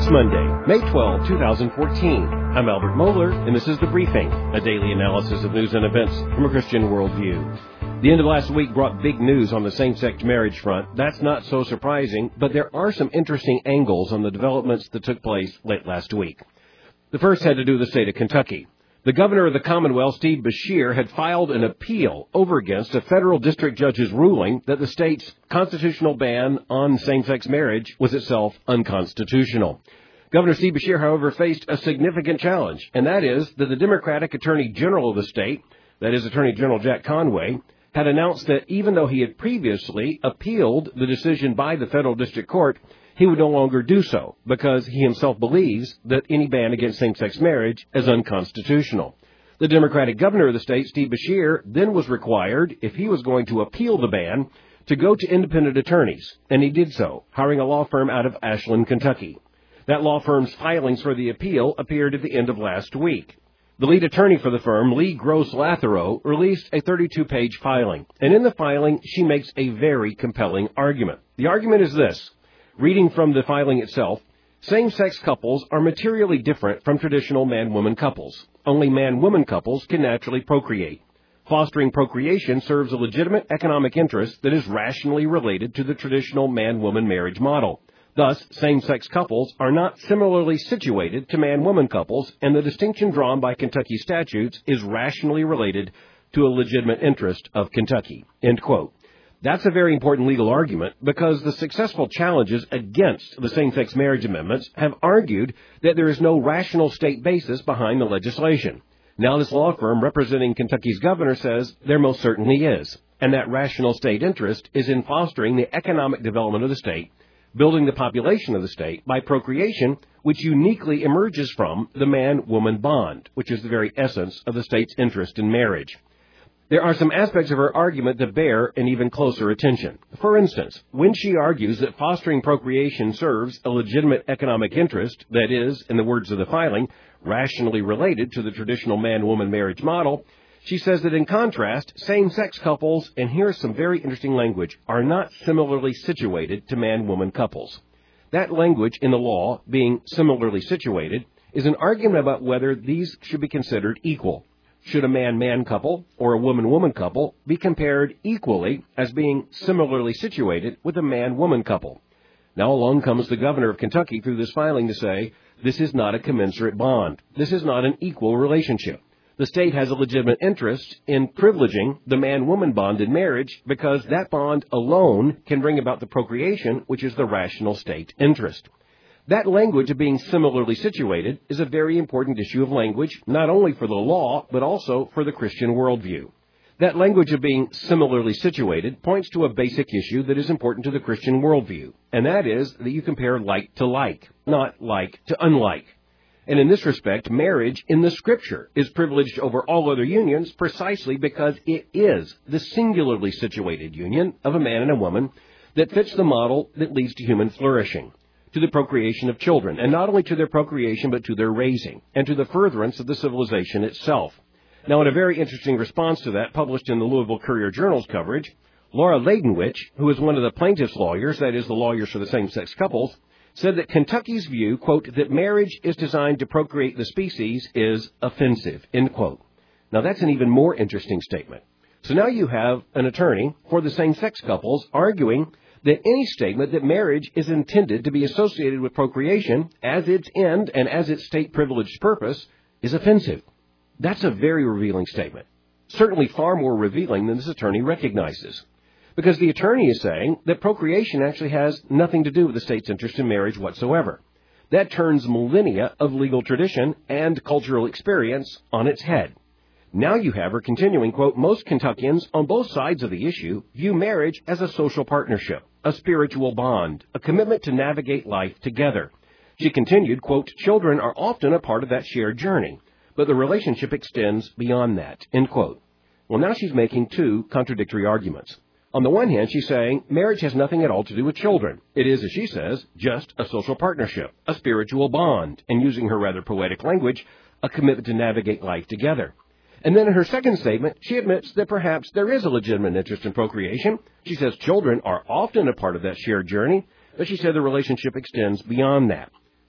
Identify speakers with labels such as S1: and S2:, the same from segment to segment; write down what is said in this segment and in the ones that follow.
S1: It's Monday, May 12, 2014. I'm Albert Mohler, and this is The Briefing, a daily analysis of news and events from a Christian worldview. The end of last week brought big news on the same-sex marriage front. That's not so surprising, but there are some interesting angles on the developments that took place late last week. The first had to do with the state of Kentucky. The governor of the Commonwealth, Steve Beshear, had filed an appeal over against a federal district judge's ruling that the state's constitutional ban on same-sex marriage was itself unconstitutional. Governor Steve Beshear, however, faced a significant challenge, and that is that the Democratic Attorney General of the state, that is Attorney General Jack Conway, had announced that even though he had previously appealed the decision by the federal district court, he would no longer do so because he himself believes that any ban against same-sex marriage is unconstitutional. The Democratic governor of the state, Steve Beshear, then was required, if he was going to appeal the ban, to go to independent attorneys, and he did so, hiring a law firm out of Ashland, Kentucky. That law firm's filings for the appeal appeared at the end of last week. The lead attorney for the firm, Lee Gross Lathero, released a 32-page filing, and in the filing, she makes a very compelling argument. The argument is this. Reading from the filing itself, same-sex couples are materially different from traditional man-woman couples. Only man-woman couples can naturally procreate. Fostering procreation serves a legitimate economic interest that is rationally related to the traditional man-woman marriage model. Thus, same-sex couples are not similarly situated to man-woman couples, and the distinction drawn by Kentucky statutes is rationally related to a legitimate interest of Kentucky. End quote. That's a very important legal argument because the successful challenges against the same-sex marriage amendments have argued that there is no rational state basis behind the legislation. Now this law firm representing Kentucky's governor says there most certainly is, and that rational state interest is in fostering the economic development of the state, building the population of the state by procreation, which uniquely emerges from the man-woman bond, which is the very essence of the state's interest in marriage. There are some aspects of her argument that bear an even closer attention. For instance, when she argues that fostering procreation serves a legitimate economic interest, that is, in the words of the filing, rationally related to the traditional man-woman marriage model, she says that in contrast, same-sex couples, and here's some very interesting language, are not similarly situated to man-woman couples. That language in the law, being similarly situated, is an argument about whether these should be considered equal. Should a man-man couple or a woman-woman couple be compared equally as being similarly situated with a man-woman couple? Now along comes the governor of Kentucky through this filing to say, this is not a commensurate bond. This is not an equal relationship. The state has a legitimate interest in privileging the man-woman bond in marriage because that bond alone can bring about the procreation, which is the rational state interest. That language of being similarly situated is a very important issue of language, not only for the law, but also for the Christian worldview. That language of being similarly situated points to a basic issue that is important to the Christian worldview, and that is that you compare like to like, not like to unlike. And in this respect, marriage in the Scripture is privileged over all other unions precisely because it is the singularly situated union of a man and a woman that fits the model that leads to human flourishing, to the procreation of children, and not only to their procreation, but to their raising, and to the furtherance of the civilization itself. Now, in a very interesting response to that, published in the Louisville Courier-Journal's coverage, Laura Leidenwich, who is one of the plaintiff's lawyers, that is, the lawyers for the same-sex couples, said that Kentucky's view, quote, that marriage is designed to procreate the species is offensive, end quote. Now, that's an even more interesting statement. So now you have an attorney for the same-sex couples arguing that any statement that marriage is intended to be associated with procreation as its end and as its state-privileged purpose is offensive. That's a very revealing statement, certainly far more revealing than this attorney recognizes, because the attorney is saying that procreation actually has nothing to do with the state's interest in marriage whatsoever. That turns millennia of legal tradition and cultural experience on its head. Now you have her continuing, quote, most Kentuckians on both sides of the issue view marriage as a social partnership, a spiritual bond, a commitment to navigate life together. She continued, quote, children are often a part of that shared journey, but the relationship extends beyond that, end quote. Well, now she's making two contradictory arguments. On the one hand, she's saying marriage has nothing at all to do with children. It is, as she says, just a social partnership, a spiritual bond, and using her rather poetic language, a commitment to navigate life together. And then in her second statement, she admits that perhaps there is a legitimate interest in procreation. She says children are often a part of that shared journey, but she said the relationship extends beyond that.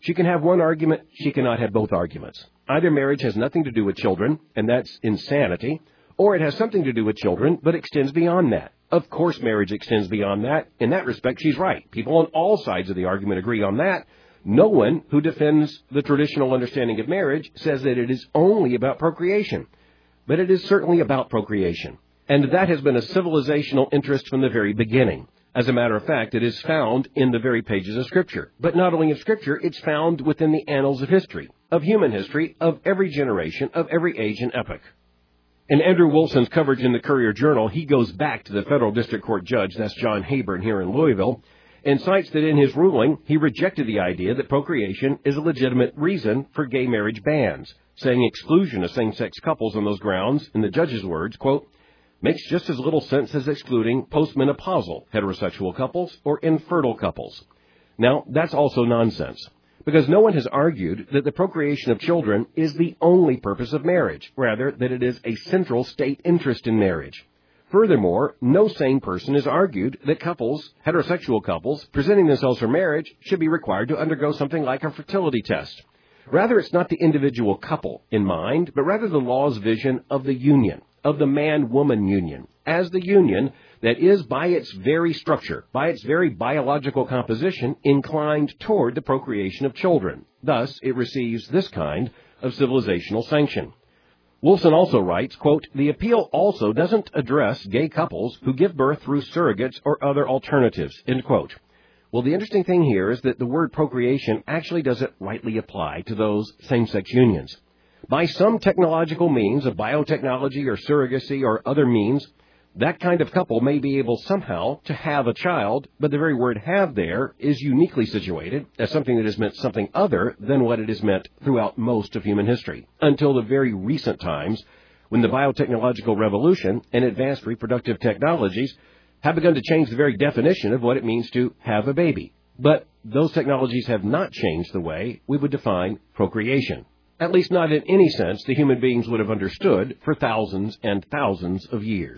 S1: She can have one argument, she cannot have both arguments. Either marriage has nothing to do with children, and that's insanity, or it has something to do with children, but extends beyond that. Of course marriage extends beyond that. In that respect, she's right. People on all sides of the argument agree on that. No one who defends the traditional understanding of marriage says that it is only about procreation. But it is certainly about procreation. And that has been a civilizational interest from the very beginning. As a matter of fact, it is found in the very pages of Scripture. But not only in Scripture, it's found within the annals of history, of human history, of every generation, of every age and epoch. In Andrew Wilson's coverage in the Courier-Journal, he goes back to the federal district court judge, that's John Hayburn here in Louisville, and cites that in his ruling, he rejected the idea that procreation is a legitimate reason for gay marriage bans, saying exclusion of same-sex couples on those grounds, in the judge's words, quote, makes just as little sense as excluding postmenopausal heterosexual couples or infertile couples. Now, that's also nonsense, because no one has argued that the procreation of children is the only purpose of marriage, rather that it is a central state interest in marriage. Furthermore, no sane person has argued that couples, heterosexual couples, presenting themselves for marriage should be required to undergo something like a fertility test. Rather, it's not the individual couple in mind, but rather the law's vision of the union, of the man-woman union, as the union that is by its very structure, by its very biological composition, inclined toward the procreation of children. Thus, it receives this kind of civilizational sanction. Wilson also writes, quote, the appeal also doesn't address gay couples who give birth through surrogates or other alternatives, end quote. Well, the interesting thing here is that the word procreation actually doesn't rightly apply to those same-sex unions. By some technological means of biotechnology or surrogacy or other means, that kind of couple may be able somehow to have a child, but the very word have there is uniquely situated as something that has meant something other than what it has meant throughout most of human history, until the very recent times when the biotechnological revolution and advanced reproductive technologies have begun to change the very definition of what it means to have a baby. But those technologies have not changed the way we would define procreation. At least not in any sense the human beings would have understood for thousands and thousands of years.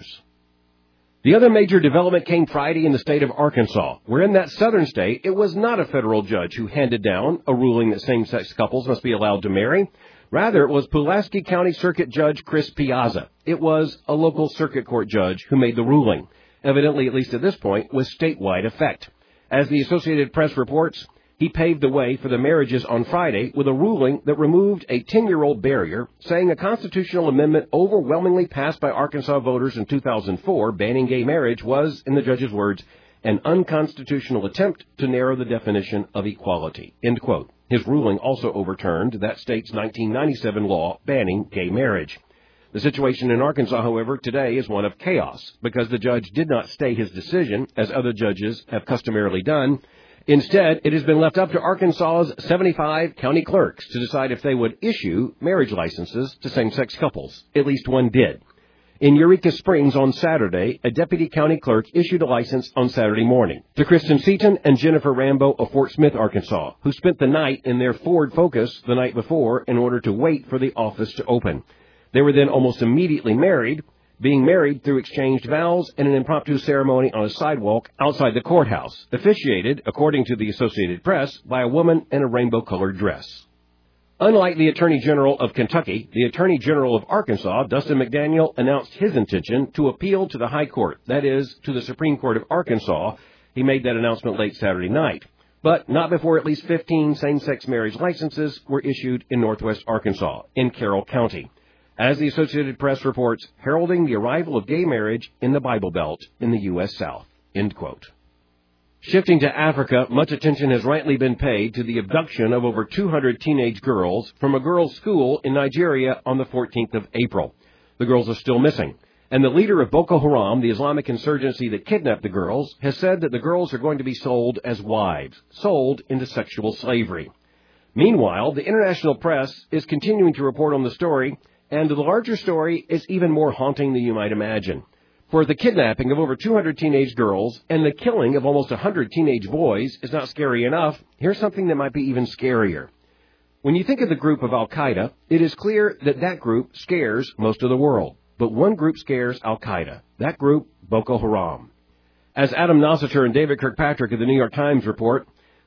S1: The other major development came Friday in the state of Arkansas, where in that southern state it was not a federal judge who handed down a ruling that same-sex couples must be allowed to marry. Rather, it was Pulaski County Circuit Judge Chris Piazza. It was a local circuit court judge who made the ruling, evidently, at least at this point, with statewide effect. As the Associated Press reports, he paved the way for the marriages on Friday with a ruling that removed a 10-year-old barrier, saying a constitutional amendment overwhelmingly passed by Arkansas voters in 2004 banning gay marriage was, in the judge's words, an unconstitutional attempt to narrow the definition of equality, end quote. His ruling also overturned that state's 1997 law banning gay marriage. The situation in Arkansas, however, today is one of chaos because the judge did not stay his decision, as other judges have customarily done. Instead, it has been left up to Arkansas's 75 county clerks to decide if they would issue marriage licenses to same-sex couples. At least one did. In Eureka Springs on Saturday, a deputy county clerk issued a license on Saturday morning to Kristen Seaton and Jennifer Rambo of Fort Smith, Arkansas, who spent the night in their Ford Focus the night before in order to wait for the office to open. They were then almost immediately married, being married through exchanged vows in an impromptu ceremony on a sidewalk outside the courthouse, officiated, according to the Associated Press, by a woman in a rainbow-colored dress. Unlike the Attorney General of Kentucky, the Attorney General of Arkansas, Dustin McDaniel, announced his intention to appeal to the High Court, that is, to the Supreme Court of Arkansas. He made that announcement late Saturday night, but not before at least 15 same-sex marriage licenses were issued in northwest Arkansas, in Carroll County, as the Associated Press reports, heralding the arrival of gay marriage in the Bible Belt in the U.S. South, end quote. Shifting to Africa, much attention has rightly been paid to the abduction of over 200 teenage girls from a girls' school in Nigeria on the 14th of April. The girls are still missing, and the leader of Boko Haram, the Islamic insurgency that kidnapped the girls, has said that the girls are going to be sold as wives, sold into sexual slavery. Meanwhile, the international press is continuing to report on the story, and the larger story is even more haunting than you might imagine. For the kidnapping of over 200 teenage girls and the killing of almost 100 teenage boys is not scary enough, here's something that might be even scarier. When you think of the group of Al-Qaeda, it is clear that that group scares most of the world. But one group scares Al-Qaeda. That group, Boko Haram. As Adam Nossiter and David Kirkpatrick of the New York Times report,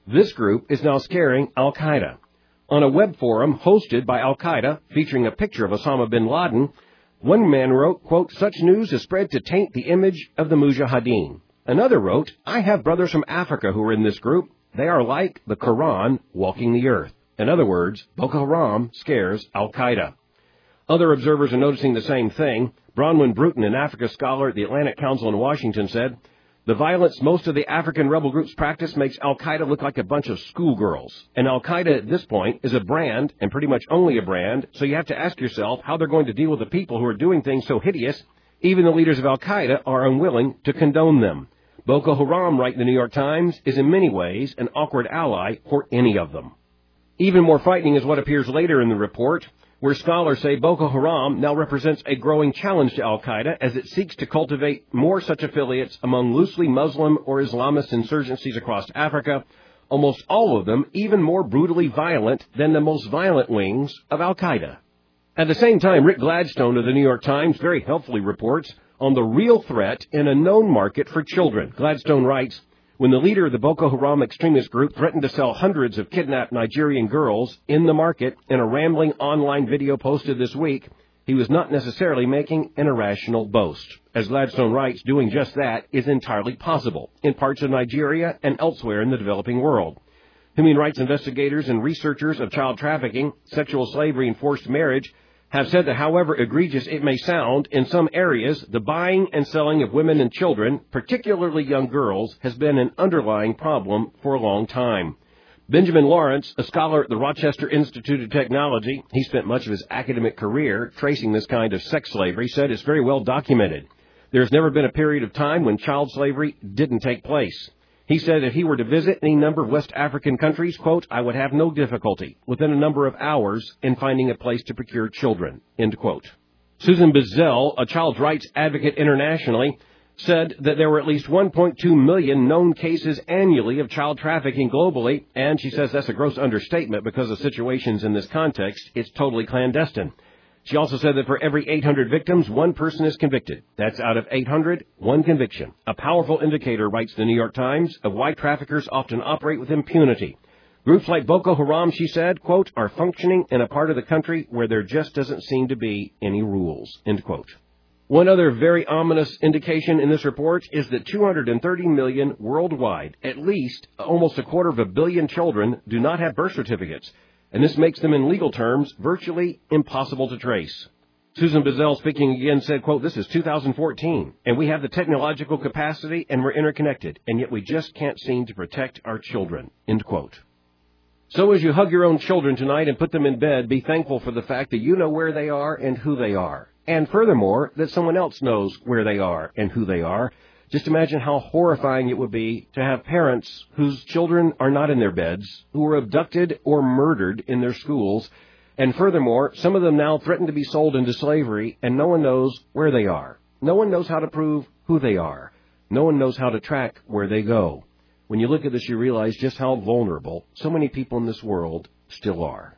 S1: This group is now scaring al-Qaeda. On a web forum hosted by al-Qaeda, featuring a picture of Osama bin Laden, one man wrote, quote, "Such news is spread to taint the image of the Mujahideen." Another wrote, "I have brothers from Africa who are in this group. They are like the Quran walking the earth." In other words, Boko Haram scares al-Qaeda. Other observers are noticing the same thing. Bronwyn Bruton, an Africa scholar at the Atlantic Council in Washington, said, "The violence most of the African rebel groups practice makes al-Qaeda look like a bunch of schoolgirls. And al-Qaeda at this point is a brand, and pretty much only a brand, so you have to ask yourself how they're going to deal with the people who are doing things so hideous. Even the leaders of al-Qaeda are unwilling to condone them. Boko Haram, write the New York Times, is in many ways an awkward ally for any of them." Even more frightening is what appears later in the report, where scholars say Boko Haram now represents a growing challenge to al-Qaeda as it seeks to cultivate more such affiliates among loosely Muslim or Islamist insurgencies across Africa, almost all of them even more brutally violent than the most violent wings of al-Qaeda. At the same time, Rick Gladstone of the New York Times very helpfully reports on the real threat in a known market for children. Gladstone writes, "When the leader of the Boko Haram extremist group threatened to sell hundreds of kidnapped Nigerian girls in the market in a rambling online video posted this week, he was not necessarily making an irrational boast. As Gladstone writes, doing just that is entirely possible in parts of Nigeria and elsewhere in the developing world. Human rights investigators and researchers of child trafficking, sexual slavery, and forced marriage have said that however egregious it may sound, in some areas, the buying and selling of women and children, particularly young girls, has been an underlying problem for a long time." Benjamin Lawrence, a scholar at the Rochester Institute of Technology, he spent much of his academic career tracing this kind of sex slavery, said it's very well documented. There has never been a period of time when child slavery didn't take place. He said if he were to visit any number of West African countries, quote, "I would have no difficulty within a number of hours in finding a place to procure children," end quote. Susan Bizzell, a child's rights advocate internationally, said that there were at least 1.2 million known cases annually of child trafficking globally, and she says that's a gross understatement because of situations in this context. It's totally clandestine. She also said that for every 800 victims, one person is convicted. That's out of 800, one conviction. A powerful indicator, writes the New York Times, of why traffickers often operate with impunity. Groups like Boko Haram, she said, quote, "are functioning in a part of the country where there just doesn't seem to be any rules," end quote. One other very ominous indication in this report is that 230 million worldwide, at least almost 250 million children, do not have birth certificates. And this makes them, in legal terms, virtually impossible to trace. Susan Bizzell, speaking again, said, quote, "This is 2014, and we have the technological capacity, and we're interconnected, and yet we just can't seem to protect our children," end quote. So as you hug your own children tonight and put them in bed, be thankful for the fact that you know where they are and who they are. And furthermore, that someone else knows where they are and who they are. Just imagine how horrifying it would be to have parents whose children are not in their beds, who were abducted or murdered in their schools, and furthermore, some of them now threaten to be sold into slavery, and no one knows where they are. No one knows how to prove who they are. No one knows how to track where they go. When you look at this, you realize just how vulnerable so many people in this world still are.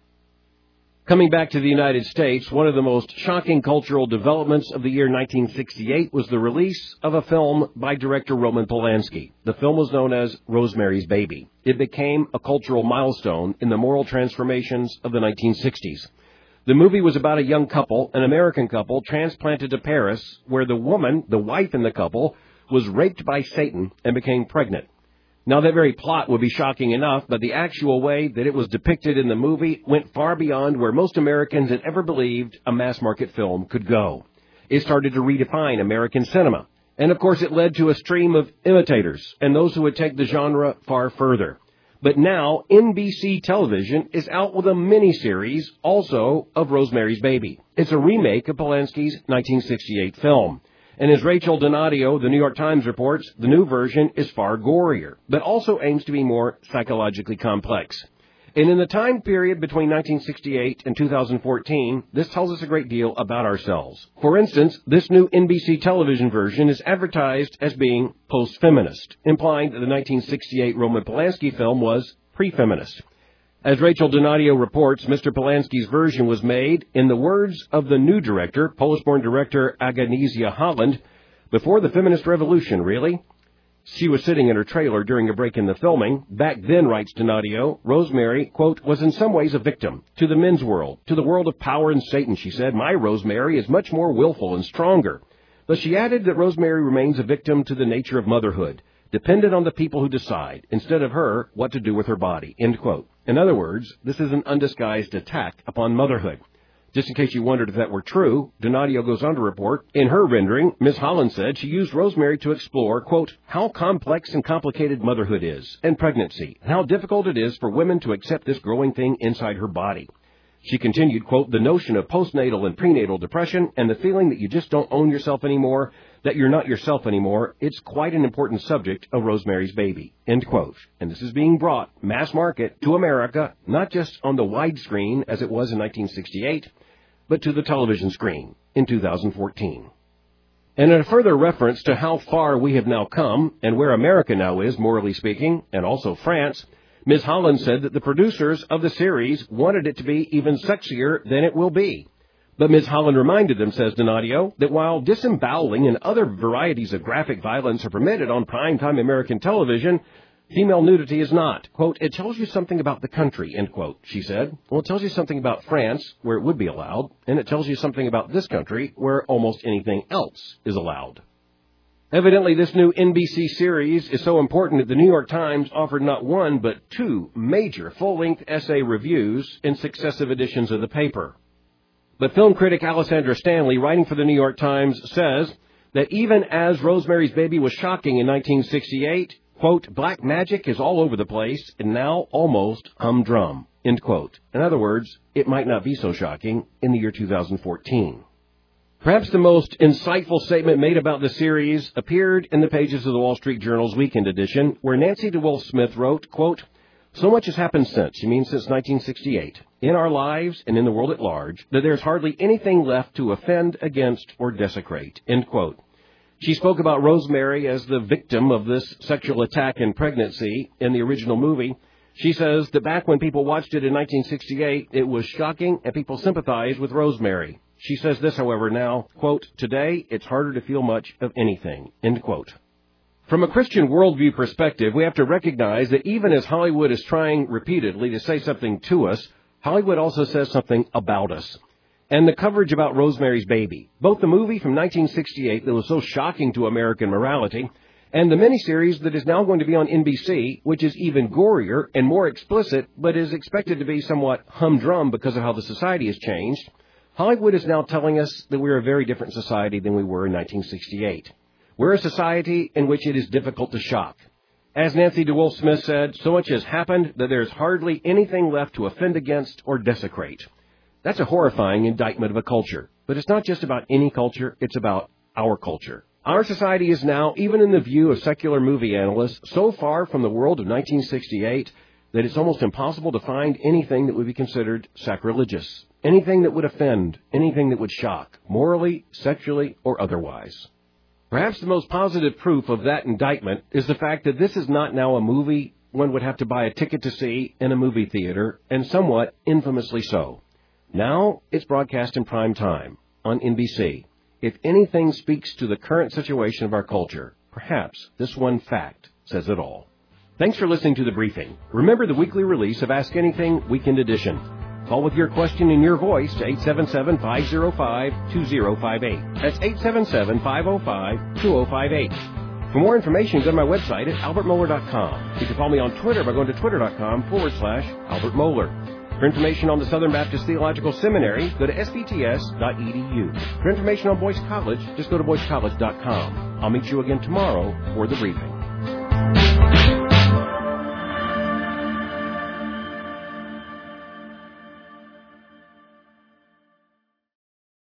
S1: Coming back to the United States, one of the most shocking cultural developments of the year 1968 was the release of a film by director Roman Polanski. The film was known as Rosemary's Baby. It became a cultural milestone in the moral transformations of the 1960s. The movie was about a young couple, an American couple, transplanted to Paris, where the woman, the wife in the couple, was raped by Satan and became pregnant. Now, that very plot would be shocking enough, but the actual way that it was depicted in the movie went far beyond where most Americans had ever believed a mass-market film could go. It started to redefine American cinema. And, of course, it led to a stream of imitators and those who would take the genre far further. But now, NBC Television is out with a miniseries, also, of Rosemary's Baby. It's a remake of Polanski's 1968 film. And as Rachel Donadio, the New York Times, reports, the new version is far gorier, but also aims to be more psychologically complex. And in the time period between 1968 and 2014, this tells us a great deal about ourselves. For instance, this new NBC television version is advertised as being post-feminist, implying that the 1968 Roman Polanski film was pre-feminist. As Rachel Donadio reports, Mr. Polanski's version was made, in the words of the new director, Polish-born director Agnieszka Holland, before the feminist revolution, really. She was sitting in her trailer during a break in the filming. Back then, writes Donadio, Rosemary, quote, was in some ways a victim to the men's world, to the world of power and Satan, she said. My Rosemary is much more willful and stronger. But she added that Rosemary remains a victim to the nature of motherhood, dependent on the people who decide, instead of her, what to do with her body, end quote. In other words, this is an undisguised attack upon motherhood. Just in case you wondered if that were true, Donadio goes on to report, in her rendering, Ms. Holland said she used Rosemary to explore, quote, how complex and complicated motherhood is, and pregnancy, and how difficult it is for women to accept this growing thing inside her body. She continued, quote, the notion of postnatal and prenatal depression and the feeling that you just don't own yourself anymore, that you're not yourself anymore, it's quite an important subject of Rosemary's Baby, end quote. And this is being brought mass market to America, not just on the widescreen as it was in 1968, but to the television screen in 2014. And in a further reference to how far we have now come and where America now is, morally speaking, and also France, Ms. Holland said that the producers of the series wanted it to be even sexier than it will be. But Ms. Holland reminded them, says Donadio, that while disemboweling and other varieties of graphic violence are permitted on primetime American television, female nudity is not. Quote, it tells you something about the country, end quote, she said. Well, it tells you something about France, where it would be allowed, and it tells you something about this country, where almost anything else is allowed. Evidently, this new NBC series is so important that the New York Times offered not one, but two major full-length essay reviews in successive editions of the paper. But film critic Alessandra Stanley, writing for the New York Times, says that even as Rosemary's Baby was shocking in 1968, quote, black magic is all over the place and now almost humdrum, end quote. In other words, it might not be so shocking in the year 2014. Perhaps the most insightful statement made about the series appeared in the pages of the Wall Street Journal's weekend edition, where Nancy DeWolf Smith wrote, quote, so much has happened since, she means since 1968, in our lives and in the world at large, that there's hardly anything left to offend against or desecrate, end quote. She spoke about Rosemary as the victim of this sexual attack in pregnancy in the original movie. She says that back when people watched it in 1968, it was shocking and people sympathized with Rosemary. She says this, however, now, quote, today it's harder to feel much of anything, end quote. From a Christian worldview perspective, we have to recognize that even as Hollywood is trying repeatedly to say something to us, Hollywood also says something about us. And the coverage about Rosemary's Baby, both the movie from 1968 that was so shocking to American morality, and the miniseries that is now going to be on NBC, which is even gorier and more explicit, but is expected to be somewhat humdrum because of how the society has changed, Hollywood is now telling us that we're a very different society than we were in 1968. We're a society in which it is difficult to shock. As Nancy DeWolf Smith said, so much has happened that there's hardly anything left to offend against or desecrate. That's a horrifying indictment of a culture. But it's not just about any culture, it's about our culture. Our society is now, even in the view of secular movie analysts, so far from the world of 1968 that it's almost impossible to find anything that would be considered sacrilegious, anything that would offend, anything that would shock, morally, sexually, or otherwise. Perhaps the most positive proof of that indictment is the fact that this is not now a movie one would have to buy a ticket to see in a movie theater, and somewhat infamously so. Now it's broadcast in prime time on NBC. If anything speaks to the current situation of our culture, perhaps this one fact says it all. Thanks for listening to The Briefing. Remember the weekly release of Ask Anything Weekend Edition. Call with your question in your voice to 877-505-2058. That's 877-505-2058. For more information, go to my website at albertmohler.com. You can follow me on Twitter by going to twitter.com/Albert Mohler. For information on the Southern Baptist Theological Seminary, go to sbts.edu. For information on Boyce College, just go to boycecollege.com. I'll meet you again tomorrow for The Briefing.